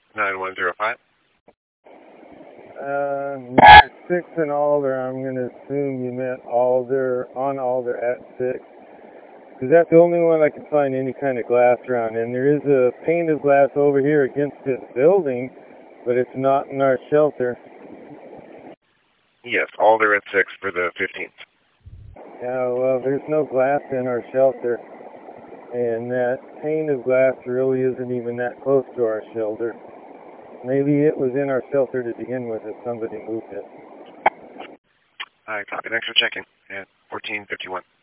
9105. 6 in Alder. I'm going to assume you meant Alder, on Alder at 6. Because that's the only one I can find any kind of glass around. And there is a pane of glass over here against this building, but it's not in our shelter. Yes, Alder at 6 for the 15th. Yeah, well, there's no glass in our shelter. And that pane of glass really isn't even that close to our shelter. Maybe it was in our shelter to begin with if somebody moved it. All right, copy. Thanks for checking at 1451.